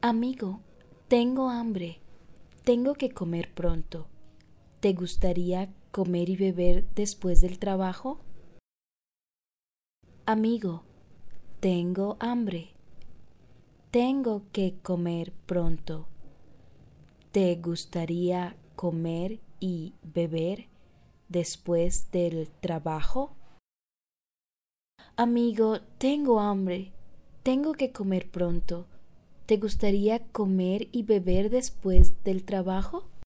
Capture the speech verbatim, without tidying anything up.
Amigo, tengo hambre. Tengo que comer pronto. ¿Te gustaría comer y beber después del trabajo? Amigo, tengo hambre. Tengo que comer pronto. ¿Te gustaría comer y beber después del trabajo? Amigo, tengo hambre. Tengo que comer pronto. ¿Te gustaría comer y beber después del trabajo?